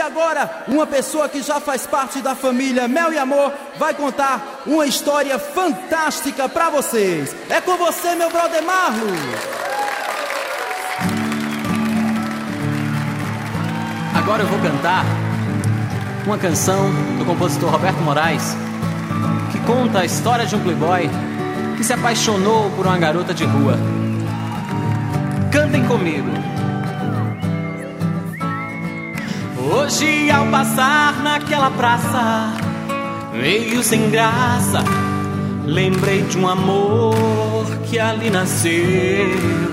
agora, uma pessoa que já faz parte da família Mel e Amor vai contar uma história fantástica pra vocês. É com você, meu brother Marlos. Agora eu vou cantar uma canção do compositor Roberto Moraes, que conta a história de um playboy que se apaixonou por uma garota de rua. Cantem comigo. Hoje, ao passar naquela praça, meio sem graça, lembrei de um amor que ali nasceu.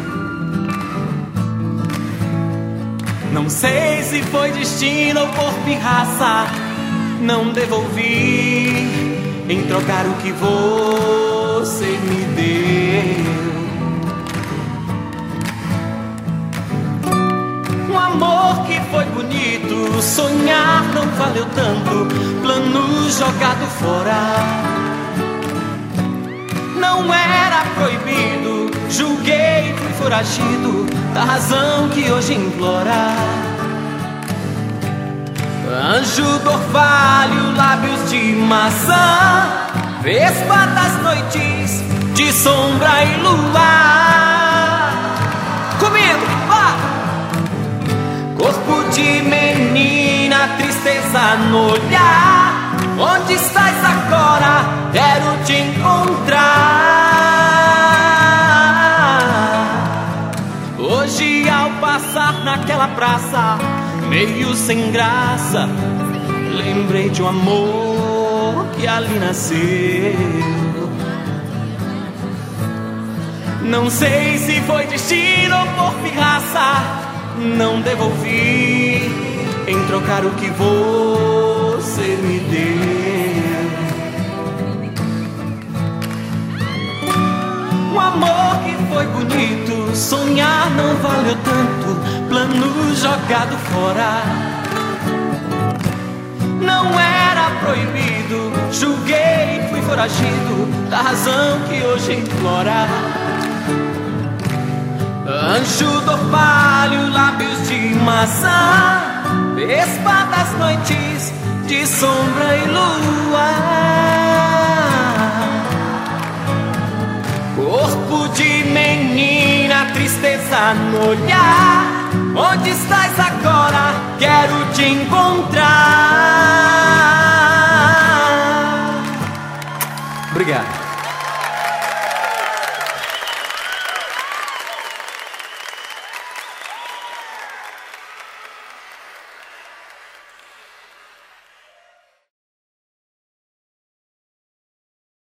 Não sei se foi destino ou por pirraça, não devolvi em trocar o que você me deu. Um amor que foi bonito, sonhar não valeu tanto, plano jogado fora. Não era proibido, julguei e fui foragido da razão que hoje implora. Anjo do orvalho, lábios de maçã, vespa das noites de sombra e luar. Comigo, vá! Corpo de menina, tristeza no olhar. Onde estás agora? Quero te encontrar. Hoje, ao passar naquela praça, meio sem graça, lembrei de um amor que ali nasceu. Não sei se foi destino ou por pirraça, não devolvi em trocar o que você me deu. Um amor que foi bonito, sonhar não valeu tanto, plano jogado fora. Não era proibido, julguei e fui foragido da razão que hoje implora. Anjo do orvalho, lábios de maçã, vespa das noites de sombra e luar. Corpo de menina, tristeza no olhar. Onde estás agora? Quero te encontrar.